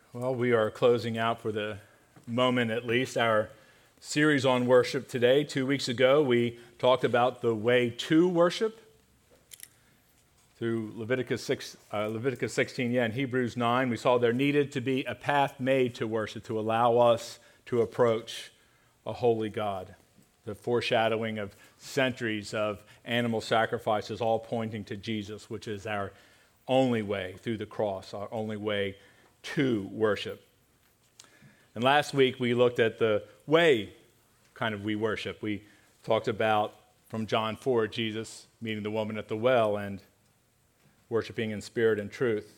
Well, we are closing out for the moment at least our series on worship today. 2 weeks ago, we talked about the way to worship through Leviticus 16, and Hebrews 9. We saw there needed to be a path made to worship to allow us to approach a holy God. The foreshadowing of centuries of animal sacrifices, all pointing to Jesus, which is our only way through the cross, our only way to worship. And last week we looked at the way we worship. We talked about from John 4, Jesus meeting the woman at the well and worshiping in spirit and truth.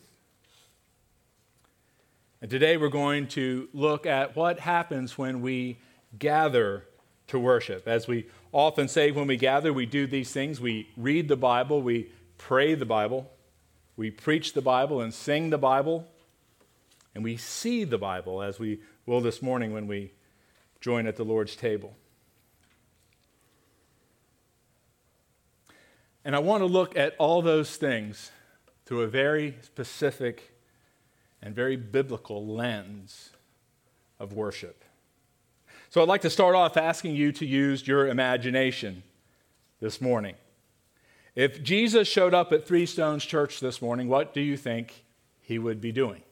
And today we're going to look at what happens when we gather to worship. As we often say when we gather, we do these things. We read the Bible, we pray the Bible, we preach the Bible and sing the Bible, and we see the Bible, as we will this morning when we join at the Lord's table. And I want to look at all those things through a very specific and very biblical lens of worship. So I'd like to start off asking you to use your imagination this morning. If Jesus showed up at Three Stones Church this morning, what do you think he would be doing?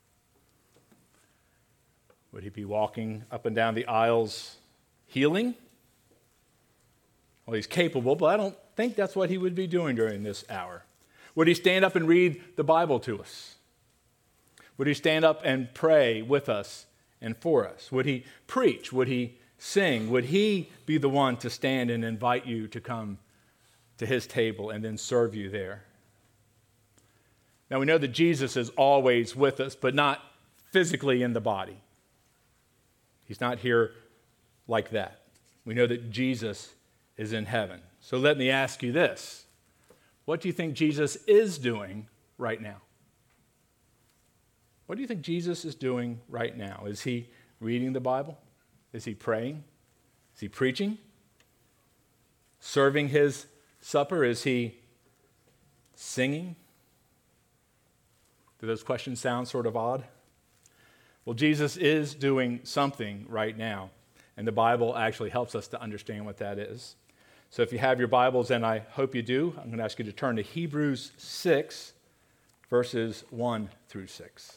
Would he be walking up and down the aisles healing? Well, he's capable, but I don't think that's what he would be doing during this hour. Would he stand up and read the Bible to us? Would he stand up and pray with us and for us? Would he preach? Would he sing? Would he be the one to stand and invite you to come to his table and then serve you there? Now we know that Jesus is always with us, but not physically in the body. He's not here like that. We know that Jesus is in heaven. So let me ask you this. What do you think Jesus is doing right now? What do you think Jesus is doing right now? Is he reading the Bible? Is he praying? Is he preaching? Serving his supper? Is he singing? Do those questions sound sort of odd? Well, Jesus is doing something right now, and the Bible actually helps us to understand what that is. So if you have your Bibles, and I hope you do, I'm going to ask you to turn to Hebrews 6, verses 1 through 6.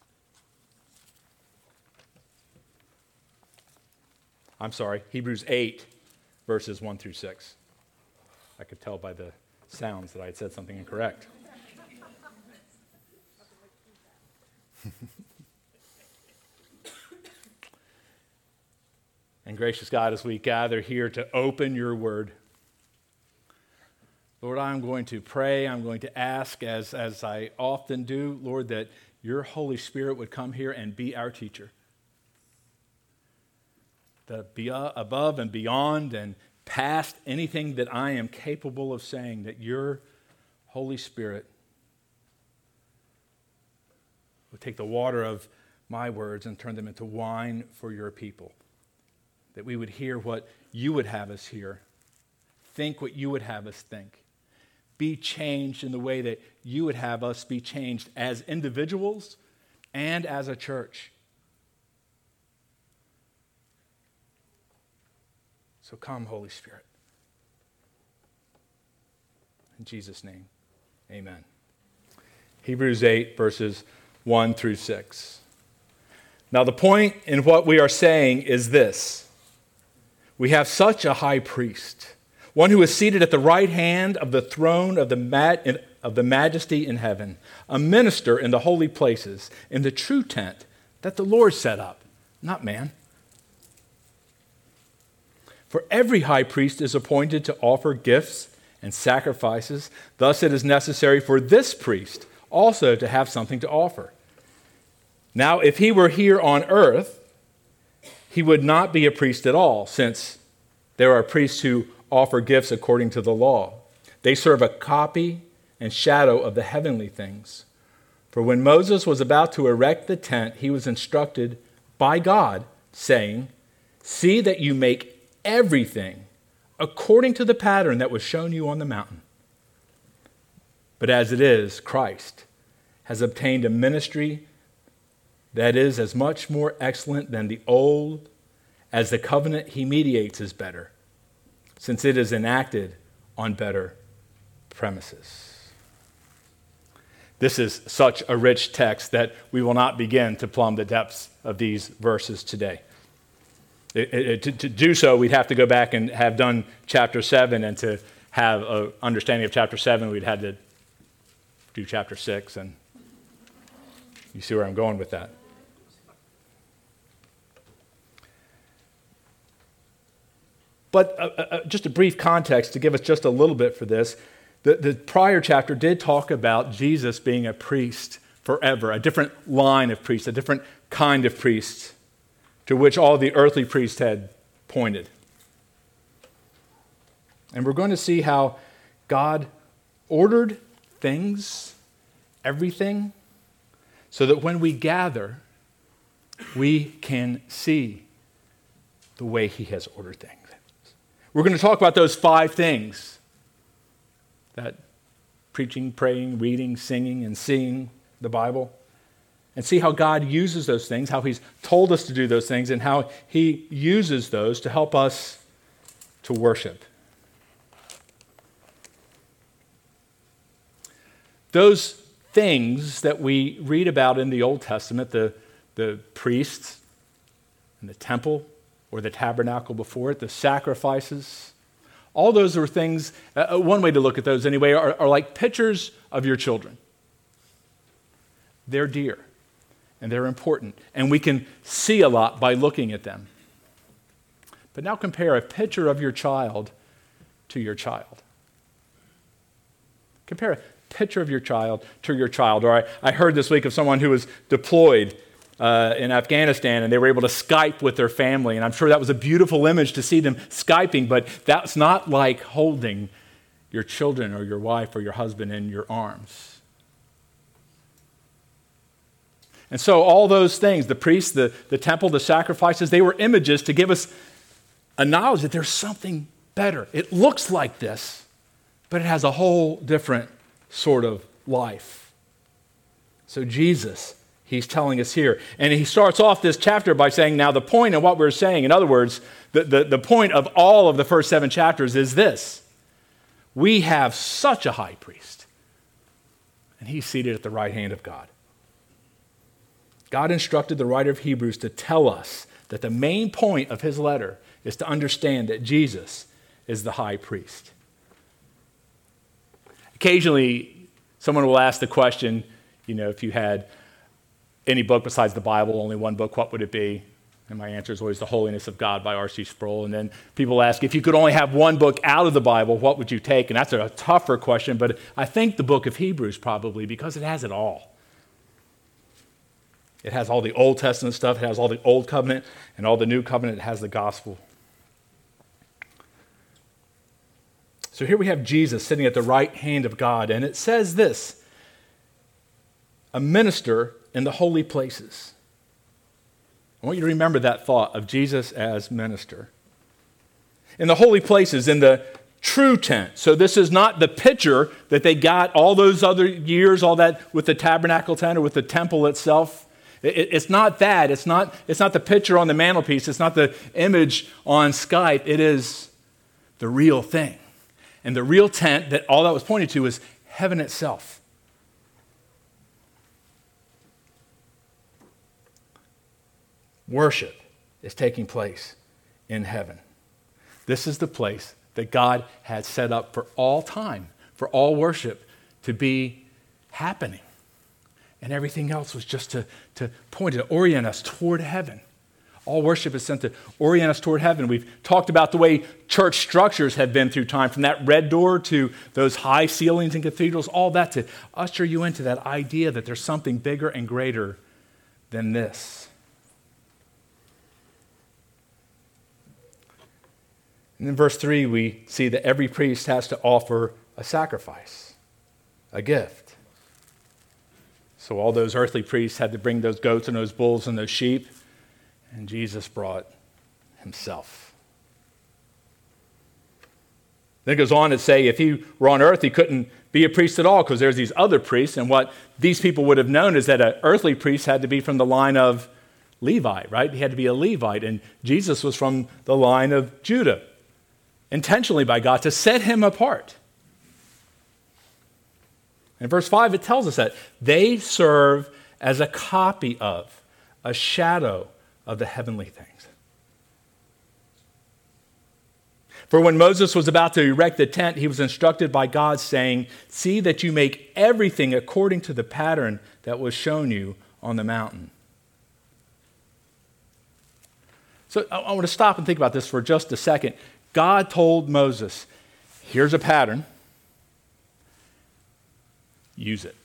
I'm sorry, Hebrews 8, verses 1 through 6. I could tell by the sounds that I had said something incorrect. And gracious God, as we gather here to open your word, Lord, I'm going to pray, I'm going to ask, as I often do, Lord, that your Holy Spirit would come here and be our teacher. Above and beyond and past anything that I am capable of saying, that your Holy Spirit would take the water of my words and turn them into wine for your people. That we would hear what you would have us hear, think what you would have us think, be changed in the way that you would have us be changed as individuals and as a church. So come, Holy Spirit. In Jesus' name, amen. Hebrews 8, verses 1 through 6. Now the point in what we are saying is this. We have such a high priest, one who is seated at the right hand of the throne of the majesty in heaven, a minister in the holy places, in the true tent that the Lord set up, not man. For every high priest is appointed to offer gifts and sacrifices. Thus it is necessary for this priest also to have something to offer. Now, if he were here on earth, he would not be a priest at all, since there are priests who offer gifts according to the law. They serve a copy and shadow of the heavenly things. For when Moses was about to erect the tent, he was instructed by God, saying, "See that you make everything according to the pattern that was shown you on the mountain." But as it is, Christ has obtained a ministry that is as much more excellent than the old, as the covenant he mediates is better, since it is enacted on better premises. This is such a rich text that we will not begin to plumb the depths of these verses today. To do so, we'd have to go back and have done chapter 7, and to have an understanding of chapter 7, we'd had to do chapter 6, and you see where I'm going with that. But just a brief context to give us just a little bit for this. The prior chapter did talk about Jesus being a priest forever, a different line of priests, a different kind of priest to which all the earthly priests had pointed. And we're going to see how God ordered things, everything, so that when we gather, we can see the way he has ordered things. We're going to talk about those 5 things: that preaching, praying, reading, singing, and seeing the Bible, and see how God uses those things, how he's told us to do those things, and how he uses those to help us to worship. Those things that we read about in the Old Testament, the priests and the temple or the tabernacle before it, the sacrifices, all those are things, one way to look at those anyway, are like pictures of your children. They're dear and they're important, and we can see a lot by looking at them. But now compare a picture of your child to your child. Compare a picture of your child to your child. Or I heard this week of someone who was deployed in Afghanistan, and they were able to Skype with their family. And I'm sure that was a beautiful image to see them Skyping, but that's not like holding your children or your wife or your husband in your arms. And so all those things, the priests, the temple, the sacrifices, they were images to give us a knowledge that there's something better. It looks like this, but it has a whole different sort of life. So Jesus, he's telling us here. And he starts off this chapter by saying, now the point of what we're saying, in other words, the point of all of the first 7 chapters is this: we have such a high priest, and he's seated at the right hand of God. God instructed the writer of Hebrews to tell us that the main point of his letter is to understand that Jesus is the high priest. Occasionally, someone will ask the question, if you had any book besides the Bible, only one book, what would it be? And my answer is always The Holiness of God by R.C. Sproul. And then people ask, if you could only have one book out of the Bible, what would you take? And that's a tougher question, but I think the book of Hebrews probably, because it has it all. It has all the Old Testament stuff, it has all the Old Covenant and all the New Covenant, it has the gospel. So here we have Jesus sitting at the right hand of God, and it says this: a minister in the holy places. I want you to remember that thought of Jesus as minister. In the holy places, in the true tent. So this is not the picture that they got all those other years, all that with the tabernacle tent or with the temple itself. It's not that. It's not the picture on the mantelpiece. It's not the image on Skype. It is the real thing. And the real tent that all that was pointed to is heaven itself. Worship is taking place in heaven. This is the place that God had set up for all time, for all worship to be happening. And everything else was just to point, to orient us toward heaven. All worship is sent to orient us toward heaven. We've talked about the way church structures have been through time, from that red door to those high ceilings in cathedrals, all that to usher you into that idea that there's something bigger and greater than this. And in verse 3, we see that every priest has to offer a sacrifice, a gift. So all those earthly priests had to bring those goats and those bulls and those sheep, and Jesus brought himself. Then it goes on to say if he were on earth, he couldn't be a priest at all because there's these other priests. And what these people would have known is that an earthly priest had to be from the line of Levi, right? He had to be a Levite. And Jesus was from the line of Judah, intentionally by God to set him apart. In verse 5, it tells us that they serve as a copy of, a shadow of the heavenly things. For when Moses was about to erect the tent, he was instructed by God, saying, "See that you make everything according to the pattern that was shown you on the mountain." So I want to stop and think about this for just a second. God told Moses, here's a pattern. Use it.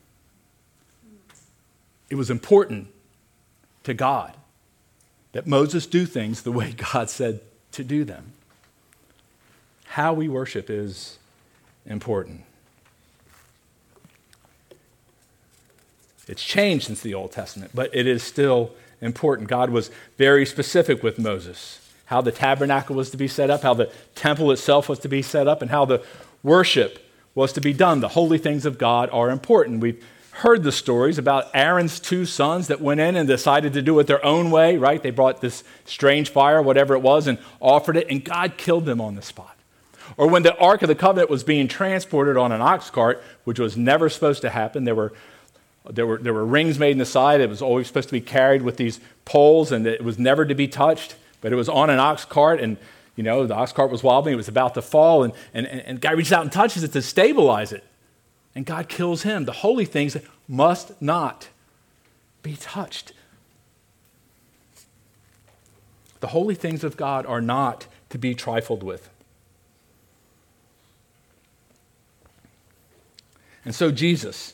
It was important to God that Moses do things the way God said to do them. How we worship is important. It's changed since the Old Testament, but it is still important. God was very specific with Moses, how the tabernacle was to be set up, how the temple itself was to be set up, and how the worship was to be done. The holy things of God are important. We've heard the stories about Aaron's two sons that went in and decided to do it their own way, right? They brought this strange fire, whatever it was, and offered it, and God killed them on the spot. Or when the Ark of the Covenant was being transported on an ox cart, which was never supposed to happen, there were rings made in the side. It was always supposed to be carried with these poles, and it was never to be touched. But it was on an ox cart, and the ox cart was wobbling. It was about to fall, and God reaches out and touches it to stabilize it. And God kills him. The holy things must not be touched. The holy things of God are not to be trifled with. And so Jesus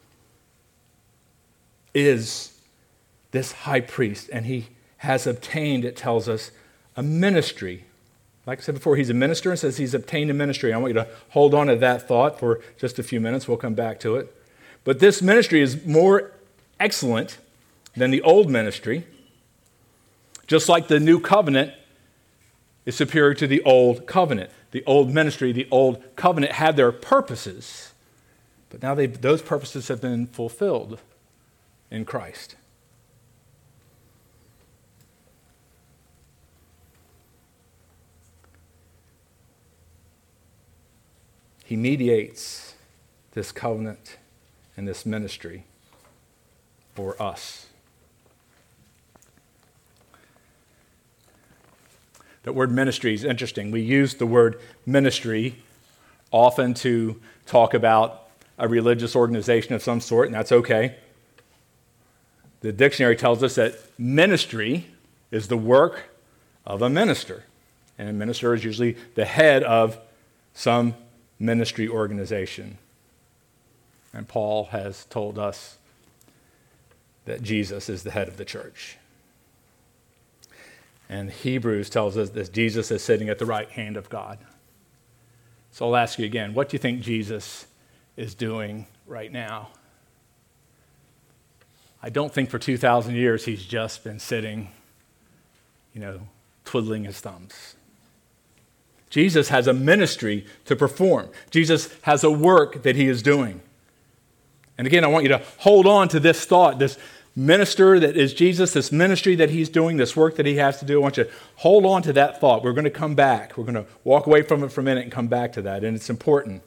is this high priest, and he has obtained, it tells us, a ministry. Like I said before, he's a minister and says he's obtained a ministry. I want you to hold on to that thought for just a few minutes. We'll come back to it. But this ministry is more excellent than the old ministry, just like the new covenant is superior to the old covenant. The old ministry, the old covenant had their purposes, but now those purposes have been fulfilled in Christ. He mediates this covenant and this ministry for us. The word ministry is interesting. We use the word ministry often to talk about a religious organization of some sort, and that's okay. The dictionary tells us that ministry is the work of a minister. And a minister is usually the head of some ministry organization. And Paul has told us that Jesus is the head of the church. And Hebrews tells us that Jesus is sitting at the right hand of God. So I'll ask you again, what do you think Jesus is doing right now? I don't think for 2,000 years he's just been sitting, twiddling his thumbs. Jesus has a ministry to perform. Jesus has a work that he is doing. And again, I want you to hold on to this thought, this minister that is Jesus, this ministry that he's doing, this work that he has to do. I want you to hold on to that thought. We're going to come back. We're going to walk away from it for a minute and come back to that, and it's important.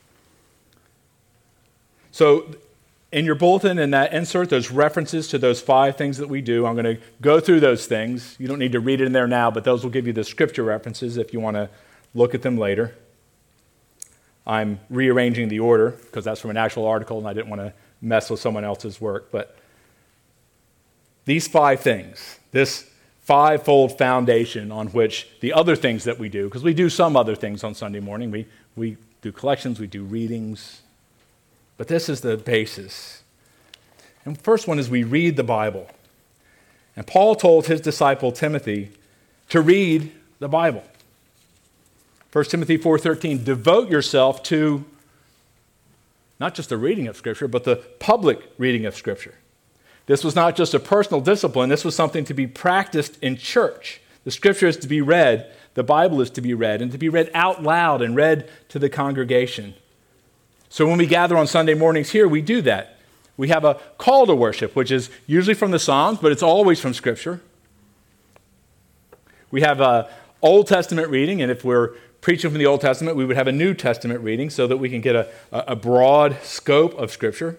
So in your bulletin, in that insert, there's references to those 5 things that we do. I'm going to go through those things. You don't need to read it in there now, but those will give you the scripture references if you want to look at them later. I'm rearranging the order because that's from an actual article and I didn't want to mess with someone else's work. But these 5 things, this 5-fold foundation on which the other things that we do, because we do some other things on Sunday morning. We do collections, we do readings, but this is the basis. And the first one is we read the Bible. And Paul told his disciple Timothy to read the Bible. 1 Timothy 4:13, devote yourself to not just the reading of Scripture, but the public reading of Scripture. This was not just a personal discipline. This was something to be practiced in church. The Scripture is to be read, the Bible is to be read, and to be read out loud and read to the congregation. So when we gather on Sunday mornings here, we do that. We have a call to worship, which is usually from the Psalms, but it's always from Scripture. We have an Old Testament reading, and if we're preaching from the Old Testament, we would have a New Testament reading so that we can get a broad scope of Scripture.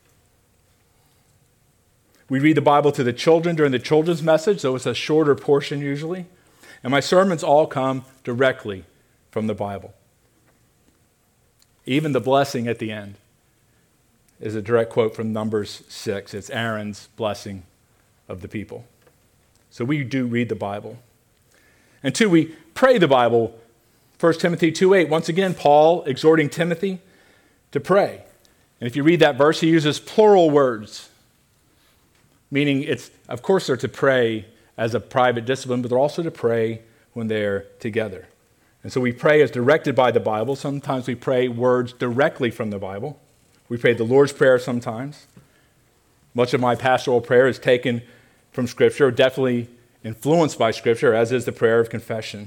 We read the Bible to the children during the children's message, so it's a shorter portion usually. And my sermons all come directly from the Bible. Even the blessing at the end is a direct quote from Numbers 6. It's Aaron's blessing of the people. So we do read the Bible. And two, we pray the Bible. 1 Timothy 2:8, once again, Paul exhorting Timothy to pray. And if you read that verse, he uses plural words, meaning of course they're to pray as a private discipline, but they're also to pray when they're together. And so we pray as directed by the Bible. Sometimes we pray words directly from the Bible. We pray the Lord's Prayer sometimes. Much of my pastoral prayer is taken from Scripture, definitely influenced by Scripture, as is the prayer of confession.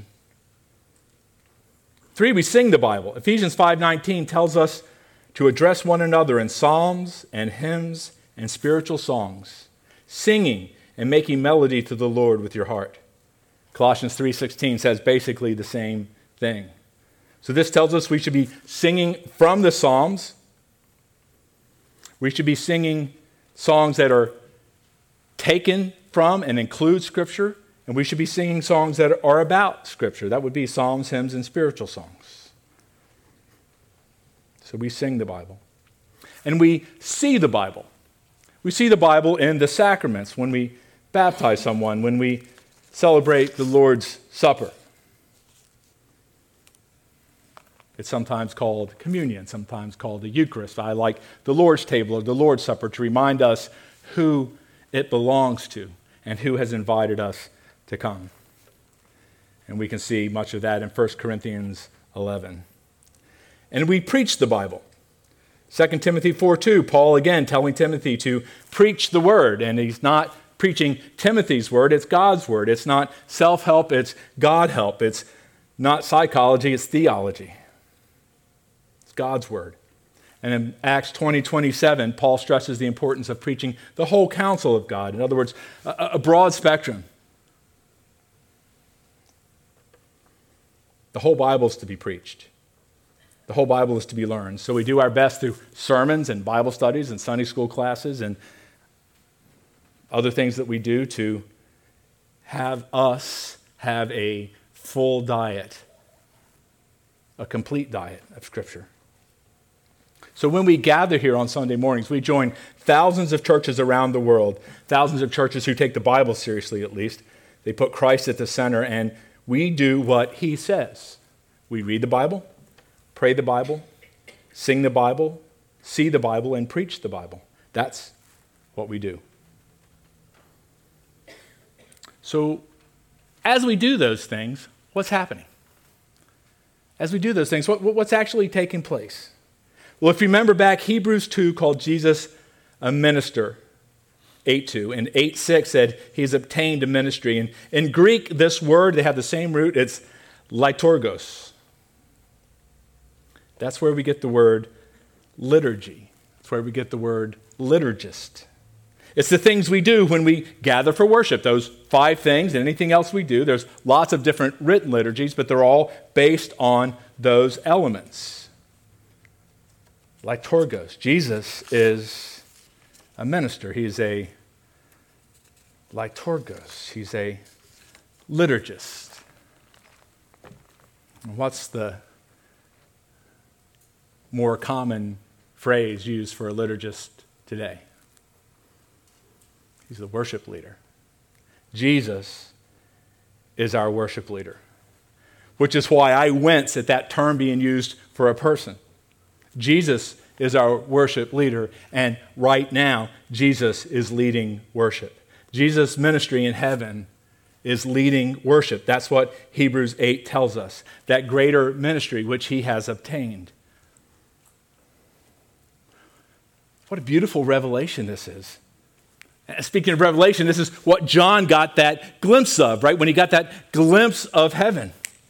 3, we sing the Bible. Ephesians 5:19 tells us to address one another in psalms and hymns and spiritual songs, singing and making melody to the Lord with your heart. Colossians 3:16 says basically the same thing. So this tells us we should be singing from the Psalms. We should be singing songs that are taken from and include Scripture, and we should be singing songs that are about Scripture. That would be psalms, hymns, and spiritual songs. So we sing the Bible. And we see the Bible. We see the Bible in the sacraments, when we baptize someone, when we celebrate the Lord's Supper. It's sometimes called communion, sometimes called the Eucharist. I like the Lord's table or the Lord's Supper to remind us who it belongs to and who has invited us to come. And we can see much of that in 1 Corinthians 11. And we preach the Bible. 2 Timothy 4:2, Paul again telling Timothy to preach the word. And he's not preaching Timothy's word, it's God's word. It's not self-help, it's God-help. It's not psychology, it's theology. It's God's word. And in Acts 20:27, Paul stresses the importance of preaching the whole counsel of God. In other words, a broad spectrum. The whole Bible is to be preached. The whole Bible is to be learned. So we do our best through sermons and Bible studies and Sunday school classes and other things that we do to have us have a full diet, a complete diet of Scripture. So when we gather here on Sunday mornings, we join thousands of churches around the world, thousands of churches who take the Bible seriously at least. They put Christ at the center, and we do what He says. We read the Bible, pray the Bible, sing the Bible, see the Bible, and preach the Bible. That's what we do. So as we do those things, what's happening? As we do those things, what's actually taking place? Well, if you remember back, Hebrews 2 called Jesus a minister, 8:2, and 8:6 said he's obtained a ministry. And in Greek, this word, they have the same root, it's liturgos. That's where we get the word liturgy. That's where we get the word liturgist. It's the things we do when we gather for worship, those 5 things and anything else we do. There's lots of different written liturgies, but they're all based on those elements. Liturgos. Jesus is a minister. He's a liturgos. He's a liturgist. What's the more common phrase used for a liturgist today? He's the worship leader. Jesus is our worship leader, which is why I wince at that term being used for a person. Jesus is our worship leader, and right now, Jesus is leading worship. Jesus' ministry in heaven is leading worship. That's what Hebrews 8 tells us, that greater ministry which He has obtained. What a beautiful revelation this is. Speaking of Revelation, this is what John got that glimpse of, right? When he got that glimpse of heaven.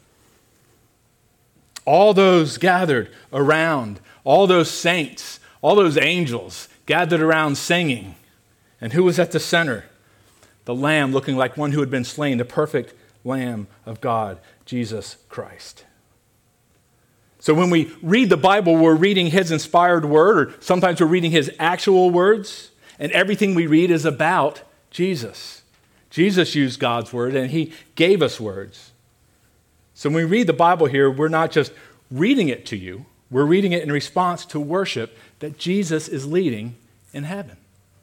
All those gathered around, all those saints, all those angels gathered around singing. And who was at the center? The Lamb, looking like one who had been slain, the perfect Lamb of God, Jesus Christ. So when we read the Bible, we're reading his inspired word, or sometimes we're reading his actual words, and everything we read is about Jesus. Jesus used God's word, and he gave us words. So when we read the Bible here, we're not just reading it to you, we're reading it in response to worship that Jesus is leading in heaven.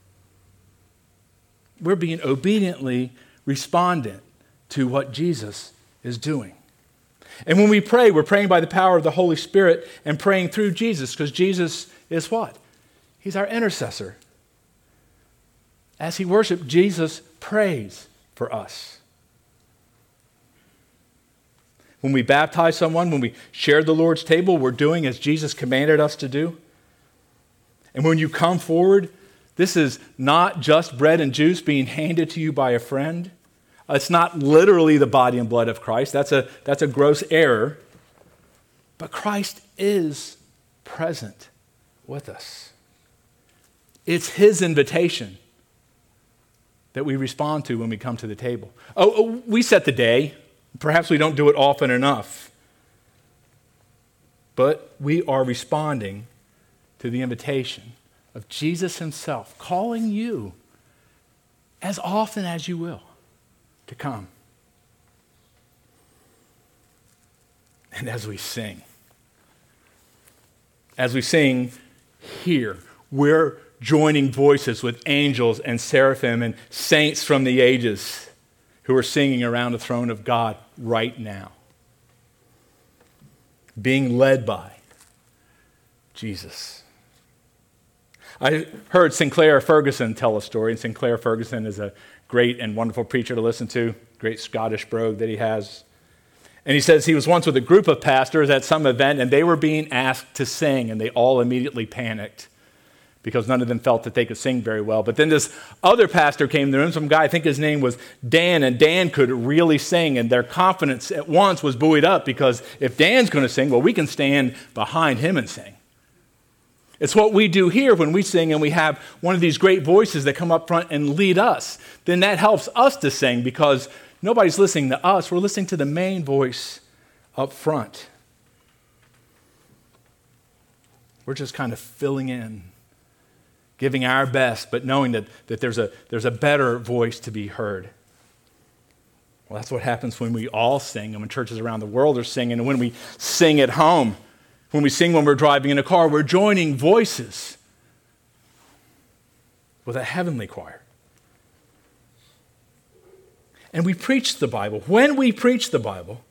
We're being obediently respondent to what Jesus is doing. And when we pray, we're praying by the power of the Holy Spirit and praying through Jesus, because Jesus is what? He's our intercessor. As he worshiped, Jesus prays for us. When we baptize someone, when we share the Lord's table, we're doing as Jesus commanded us to do. And when you come forward, this is not just bread and juice being handed to you by a friend. It's not literally the body and blood of Christ. That's a gross error. But Christ is present with us. It's his invitation that we respond to when we come to the table. We set the day. Perhaps we don't do it often enough. But we are responding to the invitation of Jesus himself, calling you as often as you will to come. And as we sing here, we're joining voices with angels and seraphim and saints from the ages who are singing around the throne of God right now, being led by Jesus. I heard Sinclair Ferguson tell a story, and Sinclair Ferguson is a great and wonderful preacher to listen to, great Scottish brogue that he has. And he says he was once with a group of pastors at some event, and they were being asked to sing, and they all immediately panicked because none of them felt that they could sing very well. But then this other pastor came in the room, some guy, I think his name was Dan, and Dan could really sing, and their confidence at once was buoyed up because if Dan's going to sing, well, we can stand behind him and sing. It's what we do here when we sing and we have one of these great voices that come up front and lead us. Then that helps us to sing because nobody's listening to us. We're listening to the main voice up front. We're just kind of filling in, giving our best, but knowing that there's a better voice to be heard. Well, that's what happens when we all sing and when churches around the world are singing and when we sing at home. When we sing when we're driving in a car, we're joining voices with a heavenly choir. And we preach the Bible. When we preach the Bible,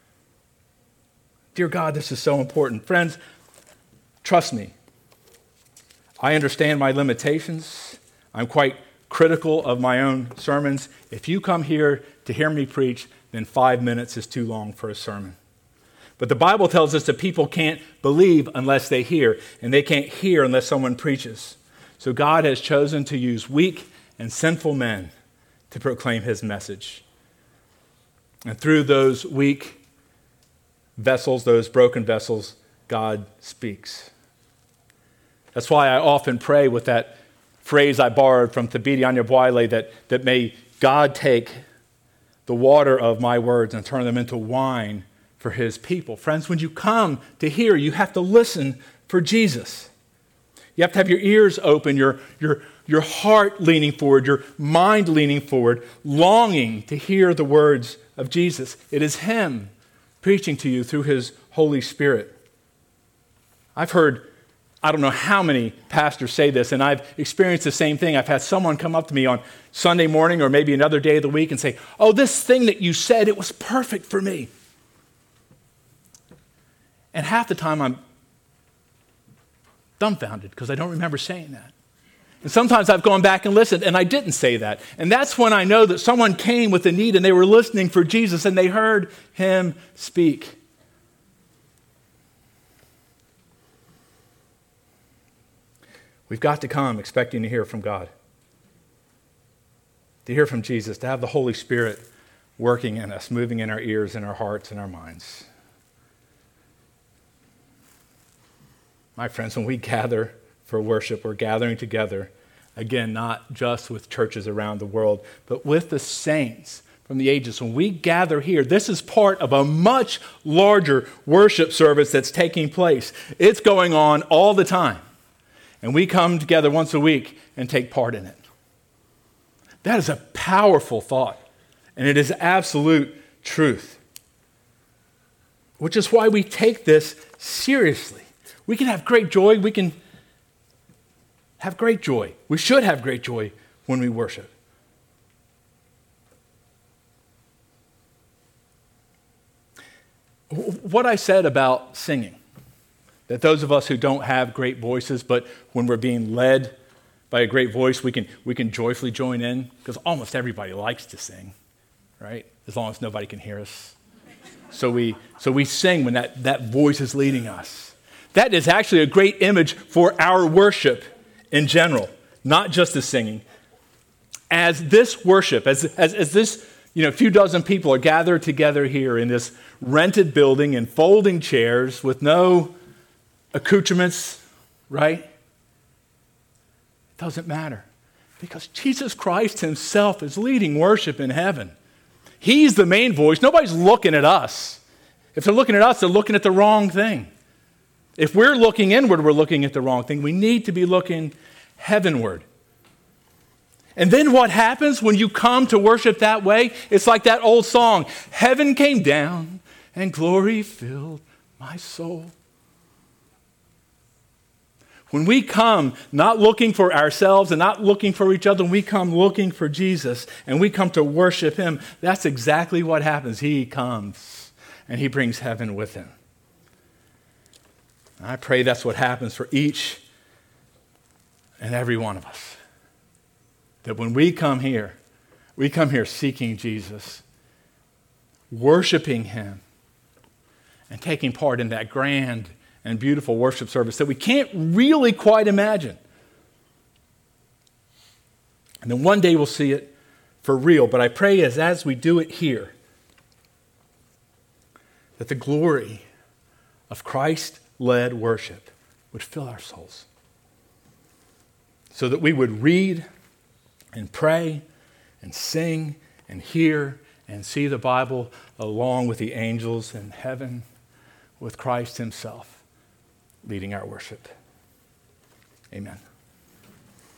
dear God, this is so important. Friends, trust me. I understand my limitations. I'm quite critical of my own sermons. If you come here to hear me preach, then 5 minutes is too long for a sermon. But the Bible tells us that people can't believe unless they hear, and they can't hear unless someone preaches. So God has chosen to use weak and sinful men to proclaim his message. And through those weak vessels, those broken vessels, God speaks. That's why I often pray with that phrase I borrowed from Thabiti Anyabwile that may God take the water of my words and turn them into wine for his people. Friends, when you come to hear, you have to listen for Jesus. You have to have your ears open, your heart leaning forward, your mind leaning forward, longing to hear the words of Jesus. It is him preaching to you through his Holy Spirit. I've heard, I don't know how many pastors say this, and I've experienced the same thing. I've had someone come up to me on Sunday morning or maybe another day of the week and say, "Oh, this thing that you said, it was perfect for me." And half the time I'm dumbfounded because I don't remember saying that. And sometimes I've gone back and listened and I didn't say that. And that's when I know that someone came with a need and they were listening for Jesus and they heard him speak. We've got to come expecting to hear from God. to hear from Jesus, to have the Holy Spirit working in us, moving in our ears and our hearts and our minds. My friends, when we gather for worship, we're gathering together, again, not just with churches around the world, but with the saints from the ages. When we gather here, this is part of a much larger worship service that's taking place. It's going on all the time. And we come together once a week and take part in it. That is a powerful thought, and it is absolute truth, which is why we take this seriously. We can have great joy. We can have great joy. We should have great joy when we worship. What I said about singing, that those of us who don't have great voices, but when we're being led by a great voice, we can joyfully join in, because almost everybody likes to sing, right? As long as nobody can hear us. So we sing when that voice is leading us. That is actually a great image for our worship in general, not just the singing. As this worship, as this few dozen people are gathered together here in this rented building in folding chairs with no accoutrements, right? It doesn't matter, because Jesus Christ himself is leading worship in heaven. He's the main voice. Nobody's looking at us. If they're looking at us, they're looking at the wrong thing. If we're looking inward, we're looking at the wrong thing. We need to be looking heavenward. And then what happens when you come to worship that way? It's like that old song, heaven came down and glory filled my soul. When we come not looking for ourselves and not looking for each other, when we come looking for Jesus and we come to worship him, that's exactly what happens. He comes and he brings heaven with him. I pray that's what happens for each and every one of us. That when we come here seeking Jesus, worshiping him, and taking part in that grand and beautiful worship service that we can't really quite imagine. And then one day we'll see it for real. But I pray as we do it here, that the glory of Christ-led worship would fill our souls, so that we would read and pray and sing and hear and see the Bible along with the angels in heaven, with Christ himself leading our worship. Amen.